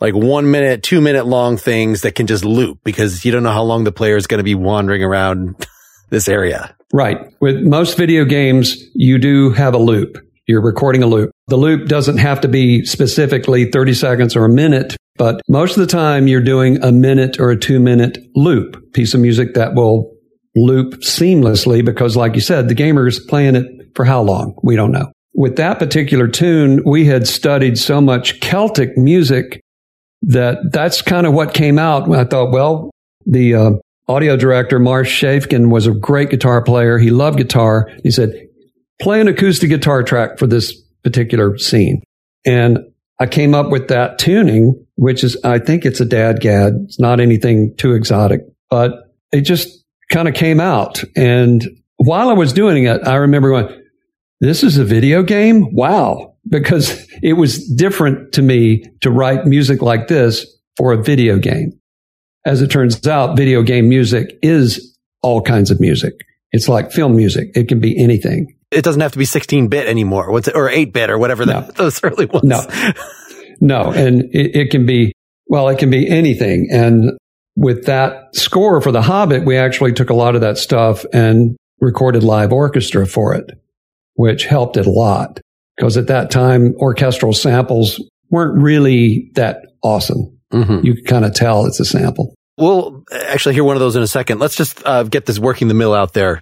1 minute, 2 minute long things that can just loop, because you don't know how long the player is going to be wandering around this area. Right. With most video games, you do have a loop. You're recording a loop. The loop doesn't have to be specifically 30 seconds or a minute, but most of the time you're doing a minute or a 2 minute loop, piece of music that will loop seamlessly, because like you said, the gamer is playing it for how long? We don't know. with that particular tune, we had studied so much Celtic music that's kind of what came out. I thought, well, the audio director, Marsh Shafkin, was a great guitar player. He loved guitar. He said, play an acoustic guitar track for this particular scene. And I came up with that tuning, which is, I think it's a dadgad. It's not anything too exotic, but it just kind of came out. And while I was doing it, I remember going, this is a video game? Wow. Because it was different to me to write music like this for a video game. As it turns out, video game music is all kinds of music. It's like film music. It can be anything. It doesn't have to be 16-bit anymore, or 8-bit or whatever those early ones. No. And it can be, well, it can be anything. And with that score for The Hobbit, we actually took a lot of that stuff and recorded live orchestra for it, which helped it a lot. Because at that time, orchestral samples weren't really that awesome. Mm-hmm. You can kind of tell it's a sample. We'll actually hear one of those in a second. Let's just get this Working the Mill out there.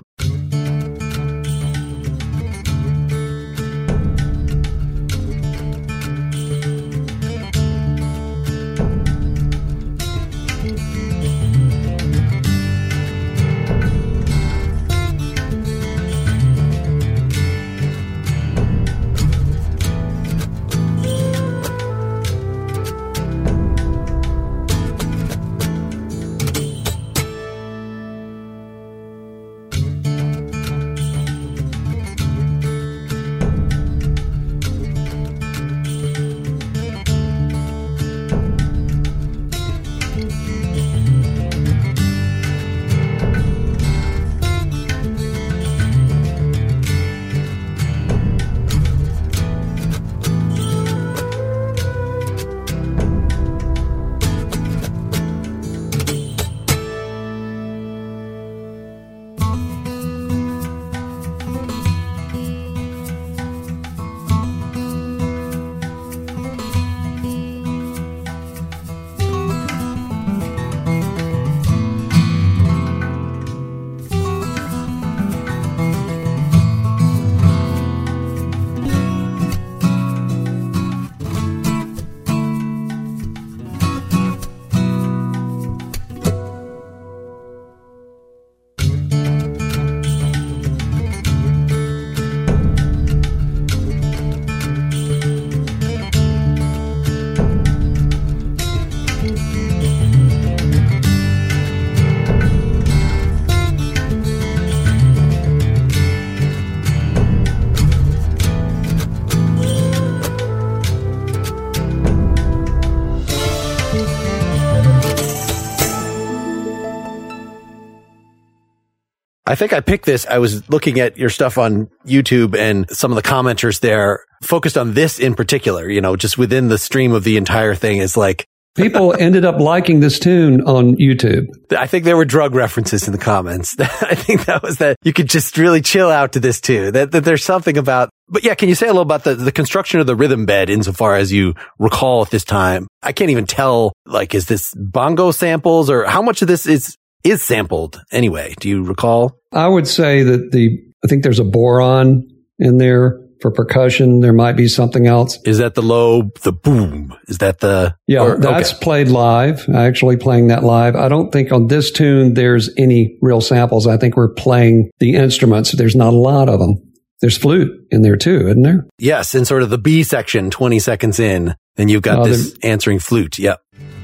I think I picked this. I was looking at your stuff on YouTube, and some of the commenters there focused on this in particular, just within the stream of the entire thing is like, people ended up liking this tune on YouTube. I think there were drug references in the comments. I think that was that you could just really chill out to this too. That there's something about, but yeah, can you say a little about the construction of the rhythm bed insofar as you recall at this time? I can't even tell, is this bongo samples, or how much of this is sampled anyway? Do you recall? I would say that I think there's a boron in there for percussion. There might be something else. Is that the low, the boom? Is that the... Yeah, that's played live. Actually playing that live. I don't think on this tune there's any real samples. I think we're playing the instruments. There's not a lot of them. There's flute in there too, isn't there? Yes, in sort of the B section, 20 seconds in, then you've got this answering flute. Yep.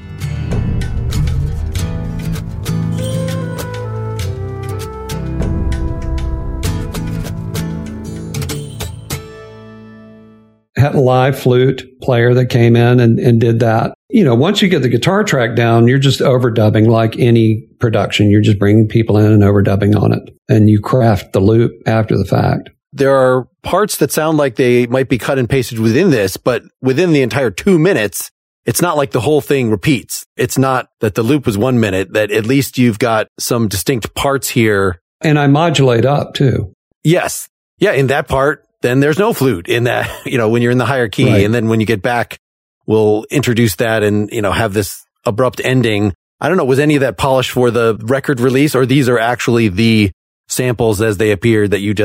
Had a live flute player that came in and did that. Once you get the guitar track down, you're just overdubbing like any production. You're just bringing people in and overdubbing on it. And you craft the loop after the fact. There are parts that sound like they might be cut and pasted within this, but within the entire 2 minutes, it's not like the whole thing repeats. It's not that the loop was 1 minute, that at least you've got some distinct parts here. And I modulate up too. Yes. Yeah. In that part, then there's no flute in that, when you're in the higher key. Right. And then when you get back, we'll introduce that and, have this abrupt ending. I don't know. Was any of that polished for the record release, or these are actually the samples as they appeared that you just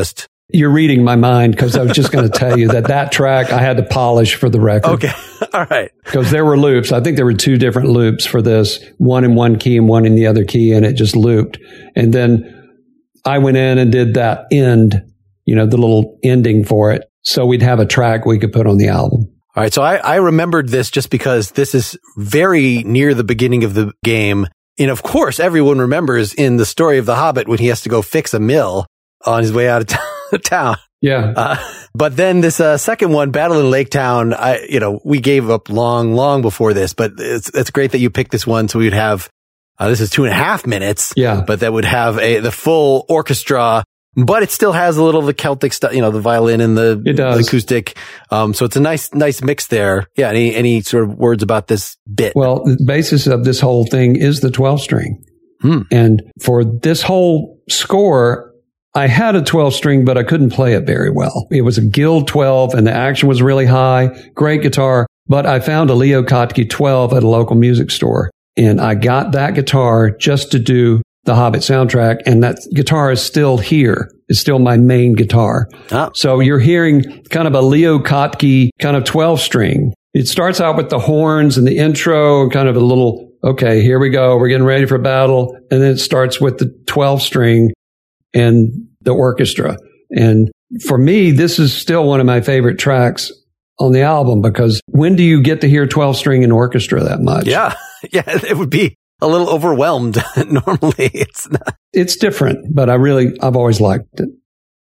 You're reading my mind because I was just going to tell you that track I had to polish for the record. Okay. All right. Because there were loops. I think there were 2 different loops for this, one in one key and one in the other key, and it just looped. And then I went in and did that end, the little ending for it. So we'd have a track we could put on the album. All right. So I remembered this just because this is very near the beginning of the game. And of course, everyone remembers in the story of The Hobbit when he has to go fix a mill on his way out of town. Yeah. But then this second one, Battle in Lake Town, we gave up long before this, but it's great that you picked this one. So we'd have, this is 2.5 minutes. Yeah. But that would have the full orchestra, but it still has a little of the Celtic stuff, the violin and the acoustic. So it's a nice mix there. Yeah. Any sort of words about this bit? Well, the basis of this whole thing is the 12 string. And for this whole score, I had a 12 string, but I couldn't play it very well. It was a Guild 12 and the action was really high, great guitar, but I found a Leo Kottke 12 at a local music store. And I got that guitar just to do the Hobbit soundtrack. And that guitar is still here. It's still my main guitar. Ah. So you're hearing kind of a Leo Kottke kind of 12 string. It starts out with the horns and the intro and kind of a little, okay, here we go. We're getting ready for battle. And then it starts with the 12 string and the orchestra. And for me, this is still one of my favorite tracks on the album because when do you get to hear 12 string and orchestra that much? Yeah. Yeah. It would be a little overwhelmed. Normally it's not. It's different, but I've always liked it.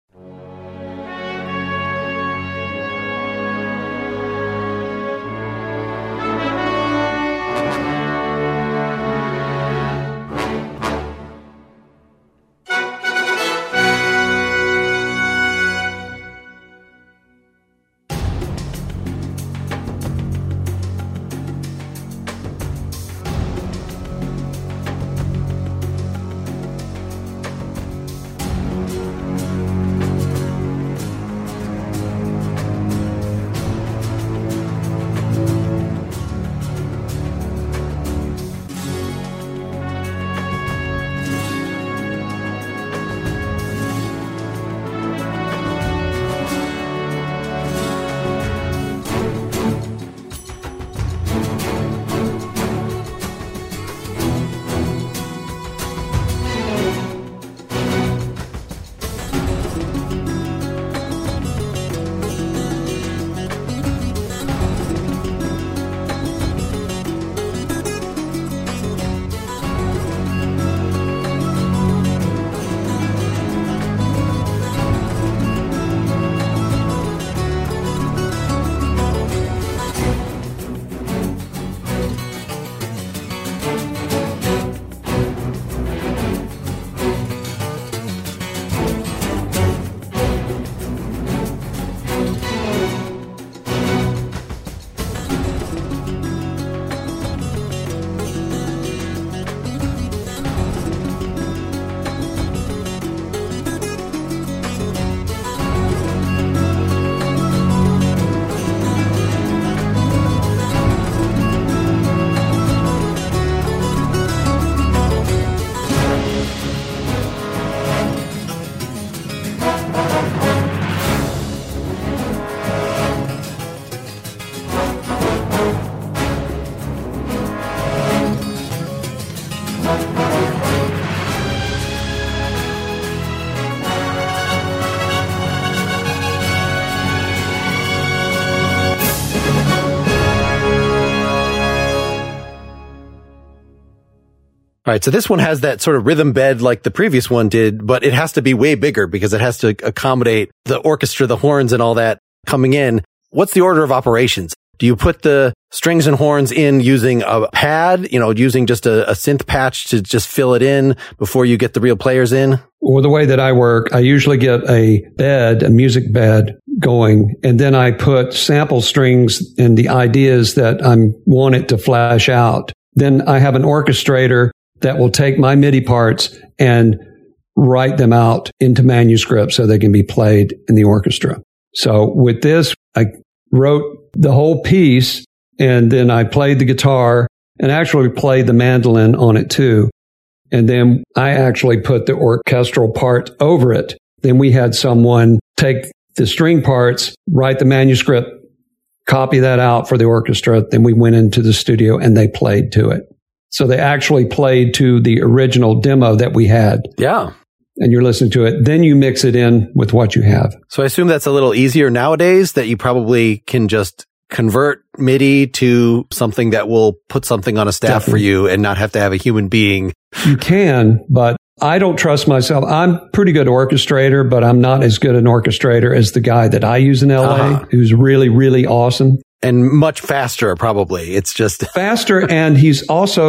All right, so this one has that sort of rhythm bed like the previous one did, but it has to be way bigger because it has to accommodate the orchestra, the horns and all that coming in. What's the order of operations? Do you put the strings and horns in using a pad, using just a synth patch to just fill it in before you get the real players in? Well, the way that I work, I usually get a music bed going, and then I put sample strings and the ideas that I want it to flash out. Then I have an orchestrator that will take my MIDI parts and write them out into manuscript so they can be played in the orchestra. So with this, I wrote the whole piece and then I played the guitar and actually played the mandolin on it too. And then I actually put the orchestral part over it. Then we had someone take the string parts, write the manuscript, copy that out for the orchestra. Then we went into the studio and they played to it. So they actually played to the original demo that we had. Yeah. And you're listening to it. Then you mix it in with what you have. So I assume that's a little easier nowadays, that you probably can just convert MIDI to something that will put something on a staff for you and not have to have a human being. You can, but I don't trust myself. I'm pretty good orchestrator, but I'm not as good an orchestrator as the guy that I use in LA, who's really, really awesome. And much faster, probably. It's just faster. And he's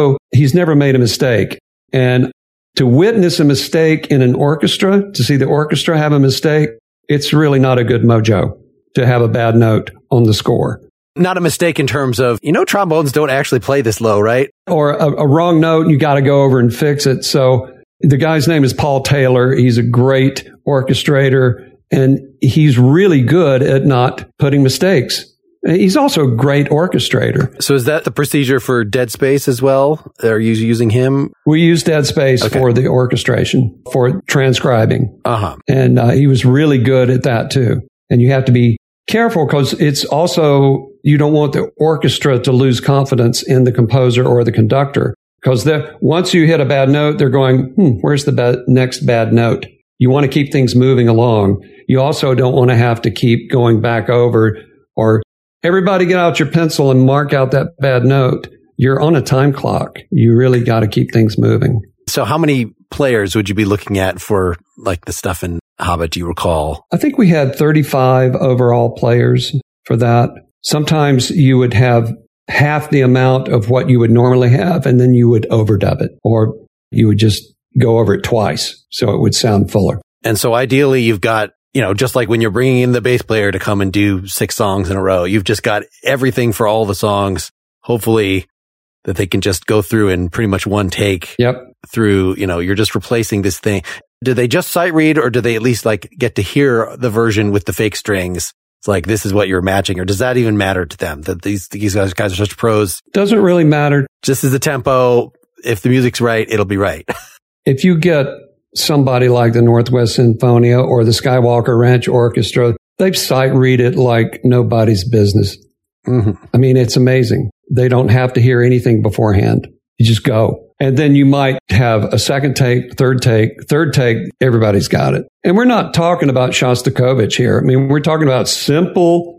never made a mistake. And to witness a mistake in an orchestra, to see the orchestra have a mistake, it's really not a good mojo to have a bad note on the score. Not a mistake in terms of, trombones don't actually play this low, right? Or a wrong note, you got to go over and fix it. So the guy's name is Paul Taylor. He's a great orchestrator, and he's really good at not putting mistakes. He's also a great orchestrator. So is that the procedure for Dead Space as well? Are you using him? We use Dead Space for the orchestration, for transcribing. And he was really good at that too. And you have to be careful because it's also, you don't want the orchestra to lose confidence in the composer or the conductor. Because once you hit a bad note, they're going, where's the next bad note? You want to keep things moving along. You also don't want to have to keep going back over or everybody get out your pencil and mark out that bad note. You're on a time clock. You really got to keep things moving. So how many players would you be looking at for like the stuff in Hobbit, do you recall? I think we had 35 overall players for that. Sometimes you would have half the amount of what you would normally have, and then you would overdub it, or you would just go over it twice so it would sound fuller. And so ideally you've got, just like when you're bringing in the bass player to come and do 6 songs in a row, you've just got everything for all the songs, hopefully that they can just go through in pretty much one take. Yep. Through, you're just replacing this thing. Do they just sight read, or do they at least get to hear the version with the fake strings? It's like, this is what you're matching, or does that even matter to them that these guys are such pros? Doesn't really matter. Just as the tempo, if the music's right, it'll be right. If you get somebody like the Northwest Sinfonia or the Skywalker Ranch Orchestra, they sight read it like nobody's business. Mm-hmm. I mean, it's amazing. They don't have to hear anything beforehand. You just go. And then you might have a second take, third take, everybody's got it. And we're not talking about Shostakovich here. I mean, we're talking about simple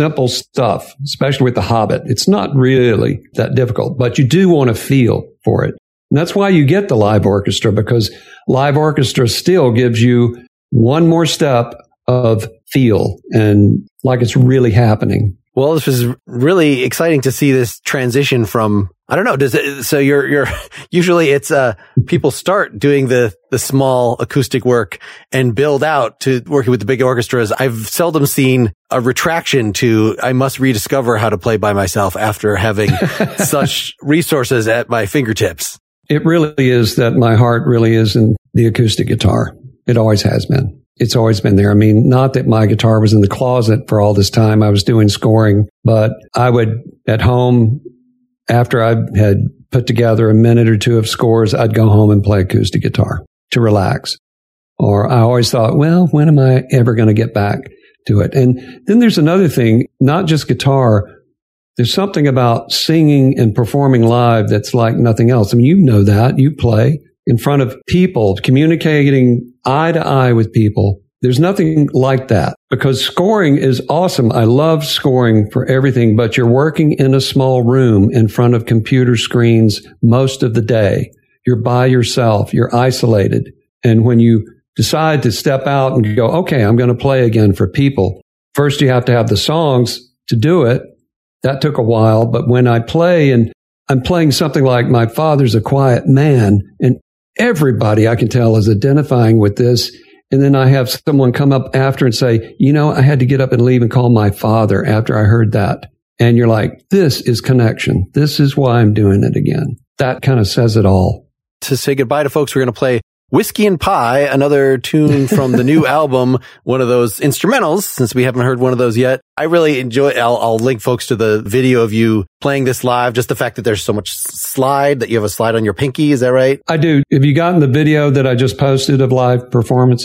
stuff, especially with The Hobbit. It's not really that difficult, but you do want to feel for it. And that's why you get the live orchestra, because live orchestra still gives you one more step of feel and like it's really happening. Well, this was really exciting to see this transition from, I don't know, so you're usually it's, people start doing the small acoustic work and build out to working with the big orchestras. I've seldom seen a retraction to, I must rediscover how to play by myself after having such resources at my fingertips. It really is that my heart really is in the acoustic guitar. It always has been. It's always been there. I mean, not that my guitar was in the closet for all this time. I was doing scoring, but I would, at home, after I had put together a minute or two of scores, I'd go home and play acoustic guitar to relax. Or I always thought, well, when am I ever going to get back to it? And then there's another thing, not just guitar. There's something about singing and performing live that's like nothing else. I mean, you know that. You play in front of people, communicating eye to eye with people. There's nothing like that, because scoring is awesome. I love scoring for everything, but you're working in a small room in front of computer screens most of the day. You're by yourself. You're isolated. And when you decide to step out and go, okay, I'm going to play again for people, first you have to have the songs to do it. That took a while. But when I play, and I'm playing something like My Father's a Quiet Man, and everybody I can tell is identifying with this. And then I have someone come up after and say, I had to get up and leave and call my father after I heard that. And you're like, this is connection. This is why I'm doing it again. That kind of says it all. To say goodbye to folks, we're going to play Whiskey and Pie, another tune from the new album, one of those instrumentals, since we haven't heard one of those yet. I really enjoy it. I'll link folks to the video of you playing this live. Just the fact that there's so much slide, that you have a slide on your pinky. Is that right? I do. Have you gotten the video that I just posted of live performances?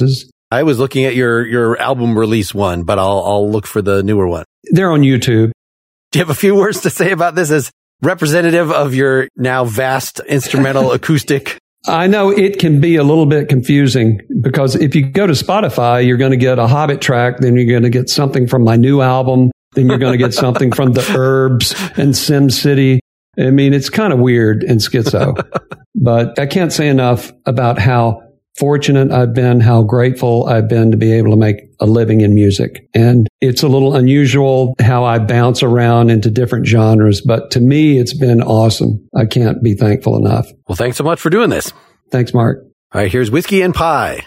I was looking at your album release one, but I'll look for the newer one. They're on YouTube. Do you have a few words to say about this as representative of your now vast instrumental acoustic? I know it can be a little bit confusing because if you go to Spotify, you're going to get a Hobbit track, then you're going to get something from my new album, then you're going to get something from The Herbs and SimCity. I mean, it's kind of weird and schizo, but I can't say enough about how fortunate I've been, how grateful I've been to be able to make a living in music. And it's a little unusual how I bounce around into different genres, but to me, it's been awesome. I can't be thankful enough. Well, thanks so much for doing this. Thanks, Mark. All right, here's Whiskey and Pie.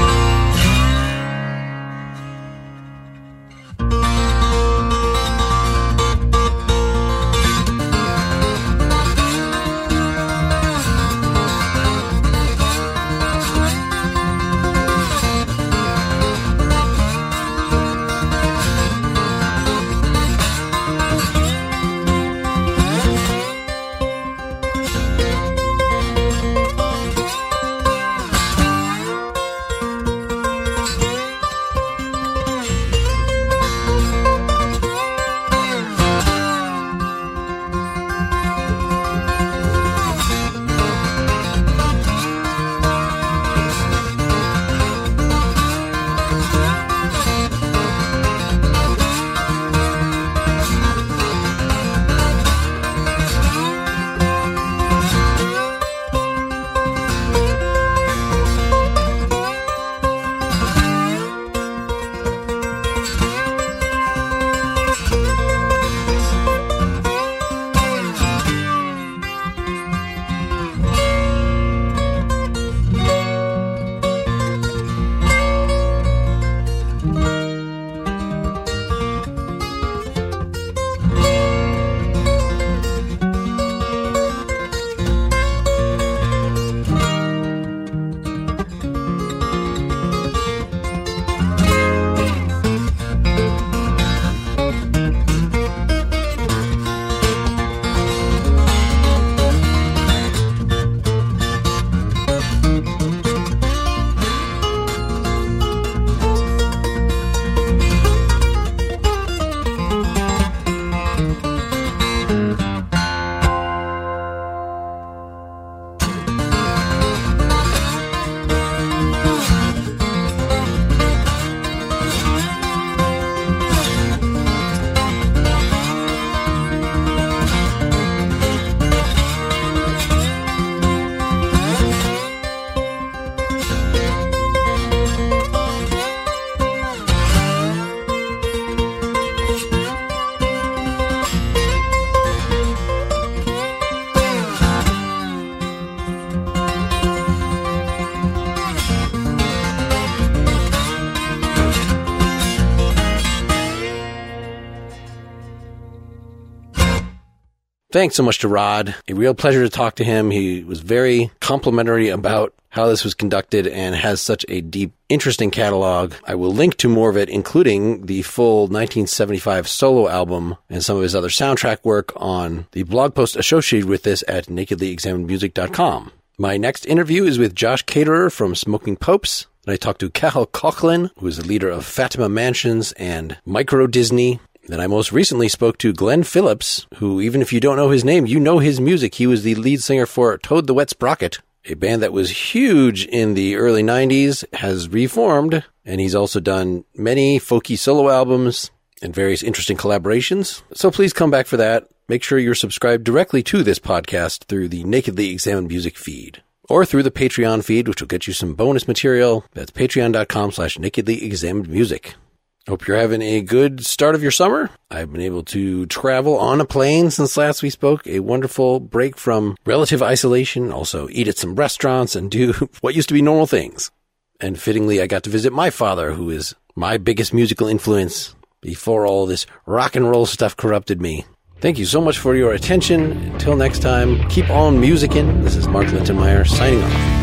Thanks so much to Rod. A real pleasure to talk to him. He was very complimentary about how this was conducted and has such a deep, interesting catalog. I will link to more of it, including the full 1975 solo album and some of his other soundtrack work on the blog post associated with this at nakedlyexaminedmusic.com. My next interview is with Josh Caterer from Smoking Popes. And I talked to Cathal Coughlan, who is the leader of Fatima Mansions and Micro Disney. Then I most recently spoke to Glenn Phillips, who, even if you don't know his name, you know his music. He was the lead singer for Toad the Wet Sprocket, a band that was huge in the early 90s, has reformed, and he's also done many folky solo albums and various interesting collaborations. So please come back for that. Make sure you're subscribed directly to this podcast through the Nakedly Examined Music feed, or through the Patreon feed, which will get you some bonus material. That's patreon.com/nakedlyexaminedmusic. Hope you're having a good start of your summer. I've been able to travel on a plane since last we spoke, a wonderful break from relative isolation, also eat at some restaurants and do what used to be normal things. And fittingly, I got to visit my father, who is my biggest musical influence before all this rock and roll stuff corrupted me. Thank you so much for your attention. Until next time, keep on musicking. This is Mark Linton Meyer signing off.